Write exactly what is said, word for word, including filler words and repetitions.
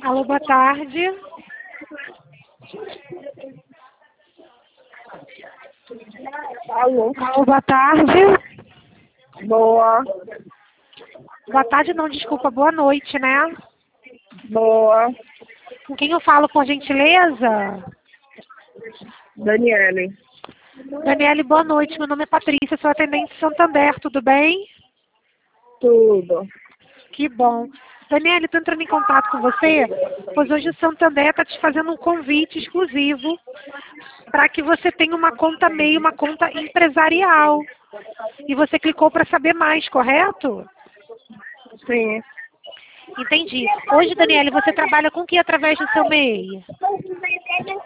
Alô, boa tarde. Alô? Alô, boa tarde. Boa. Boa tarde não, desculpa, boa noite, né? Boa. Com quem eu falo, por gentileza? Daniele. Daniele, boa noite. Meu nome é Patrícia, sou atendente de Santander, tudo bem? Tudo. Que bom. Daniele, estou entrando em contato com você, pois hoje o Santander está te fazendo um convite exclusivo para que você tenha uma conta MEI, uma conta empresarial. E você clicou para saber mais, correto? Sim. Entendi. Hoje, Daniele, você trabalha com o que através do seu MEI?